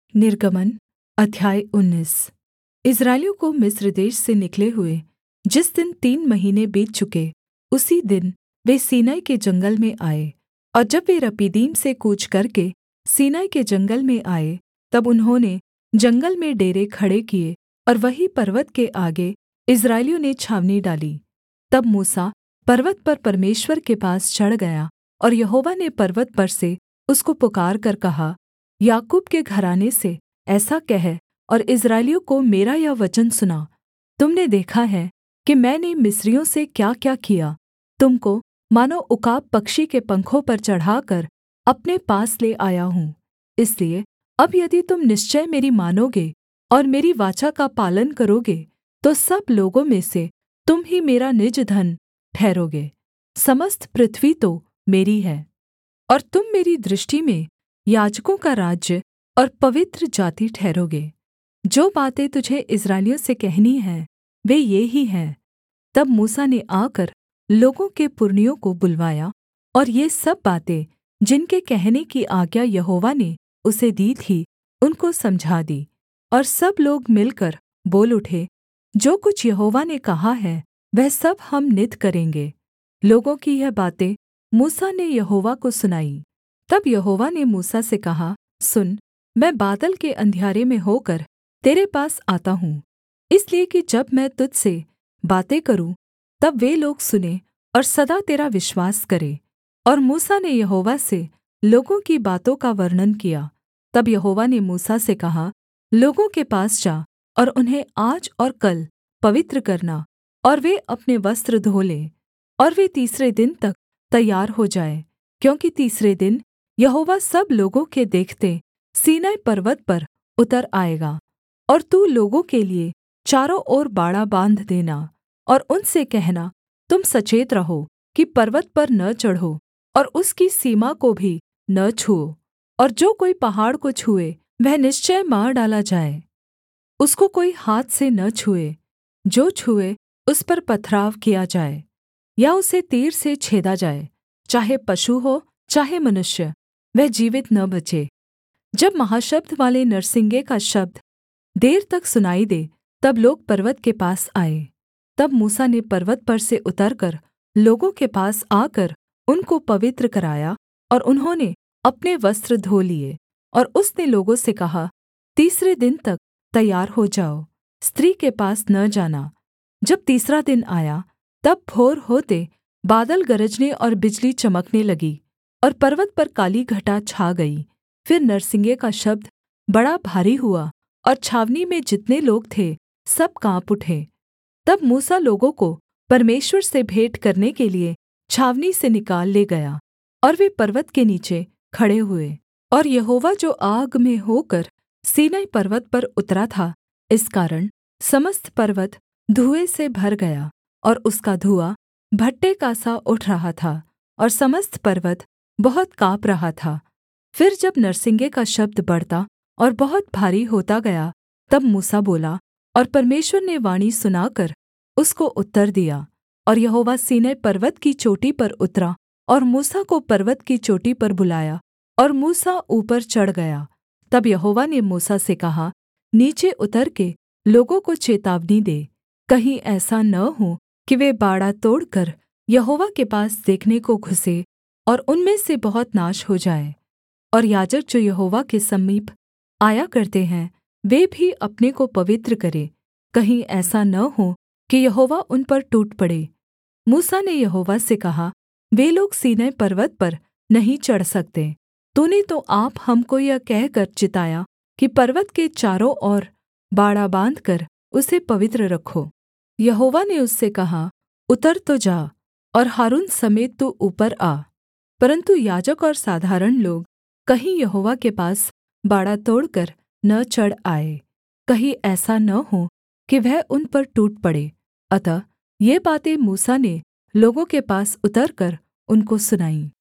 निर्गमन अध्याय 19। इस्राएलियों को मिस्र देश से निकले हुए जिस दिन 3 महीने बीत चुके, उसी दिन वे सीनै के जंगल में आए। और जब वे रपीदीम से कूच करके सीनै के जंगल में आए, तब उन्होंने जंगल में डेरे खड़े किए और वहीं पर्वत के आगे इस्राएलियों ने छावनी डाली। तब मूसा पर्वत पर परमेश्वर के पास चढ़ गया, और यहोवा ने पर्वत पर से उसको पुकारकर कहा, याकूब के घराने से ऐसा कह और इस्राएलियों को मेरा यह वचन सुना। तुम ने देखा है कि मैंने मिस्रियों से क्याक्या किया। तुम को मानो उकाब पक्षी के पंखों पर चढ़ाकर अपने पास ले आया हूँ। इसलिए अब यदि तुम निश्चय मेरी मानोगे और मेरी वाचा का पालन करोगे, तो सब लोगों में से तुम ही मेरा निज धन ठहरोगे। समस्त पृथ्वी तो मेरी है, और तुम मेरी दृष्टि में याजकों का राज्य और पवित्र जाति ठहरोगे। जो बातें तुझे इस्राएलियों से कहनी हैं, वे ये ही हैं। तब मूसा ने आकर लोगों के पुरनियों को बुलवाया, और ये सब बातें जिनके कहने की आज्ञा यहोवा ने उसे दी थी, उनको समझा दी। और सब लोग मिलकर बोल उठे, जो कुछ यहोवा ने कहा है वह सब हम नित करेंगे। लोगों की यह बातें मूसा ने यहोवा को सुनाई। तब यहोवा ने मूसा से कहा, सुन, मैं बादल के अंधियारे में होकर तेरे पास आता हूँ, इसलिए कि जब मैं तुझ से बातें करूँ, तब वे लोग सुनें और सदा तेरा विश्वास करें। और मूसा ने यहोवा से लोगों की बातों का वर्णन किया। तब यहोवा ने मूसा से कहा, लोगों के पास जा और उन्हें आज और कल पवित्र करना, और वे अपने वस्त्र धो लें, और वे तीसरे दिन तक तैयार हो जाएँ, क्योंकि तीसरे दिन यहोवा सब लोगों के देखते सीनै पर्वत पर उतर आएगा। और तू लोगों के लिये चारों ओर बाड़ा बाँध देना, और उनसे कहना, तुम सचेत रहो कि पर्वत पर न चढ़ो और उसकी सीमा को भी न छूओ। और जो कोई पहाड़ को छूए वह निश्चय मार डाला जाए। उसको कोई हाथ से न छूए। जो छूए उस पर पथराव किया जाए, या उसे तीर से छेदा जाए, चाहे पशु हो चाहे मनुष्य, वह जीवित न बचे। जब महाशब्द वाले नरसिंगे का शब्द देर तक सुनाई दे, तब लोग पर्वत के पास आए। तब मूसा ने पर्वत पर से उतरकर लोगों के पास आकर उनको पवित्र कराया, और उन्होंने अपने वस्त्र धो लिए। और उसने लोगों से कहा, तीसरे दिन तक तैयार हो जाओ, स्त्री के पास न जाना। जब तीसरा दिन आया, तब भोर होते बादल गरजने और बिजली चमकने लगी, और पर्वत पर काली घटा छा गई। फिर नरसिंगे का शब्द बड़ा भारी हुआ, और छावनी में जितने लोग थे सब काँप उठे। तब मूसा लोगों को परमेश्वर से भेंट करने के लिये छावनी से निकाल ले गया, और वे पर्वत के नीचे खड़े हुए। और यहोवा जो आग में होकर सीनै पर्वत पर उतरा था, इस कारण समस्त पर्वत धुएँ से भर गया, और उसका धुआँ भट्ठे का सा उठ रहा था, और समस्त पर्वत बहुत काँप रहा था। फिर जब नरसिंगे का शब्द बढ़ता और बहुत भारी होता गया, तब मूसा बोला, और परमेश्वर ने वाणी सुनाकर उसको उत्तर दिया। और यहोवा सीनै पर्वत की चोटी पर उतरा, और मूसा को पर्वत की चोटी पर बुलाया, और मूसा ऊपर चढ़ गया। तब यहोवा ने मूसा से कहा, नीचे उतर के लोगों को चेतावनी दे, कहीं ऐसा न हो कि वे बाड़ा तोड़कर यहोवा के पास देखने को घुसे, और उनमें से बहुत नाश हो जाए। और याजक जो यहोवा के समीप आया करते हैं, वे भी अपने को पवित्र करें, कहीं ऐसा न हो कि यहोवा उन पर टूट पड़े। मूसा ने यहोवा से कहा, वे लोग सीनै पर्वत पर नहीं चढ़ सकते। तूने तो आप हमको यह कहकर चिताया कि पर्वत के चारों ओर बाड़ा बाँधकर उसे पवित्र रखो। यहोवा ने उससे कहा, उतर तो जा, और हारून समेत तू ऊपर आ। परन्तु याजक और साधारण लोग कहीं यहोवा के पास बाड़ा तोड़कर न चढ़ आए, कहीं ऐसा न हो कि वह उन पर टूट पड़े। अतः ये बातें मूसा ने लोगों के पास उतरकर उनको सुनाईं।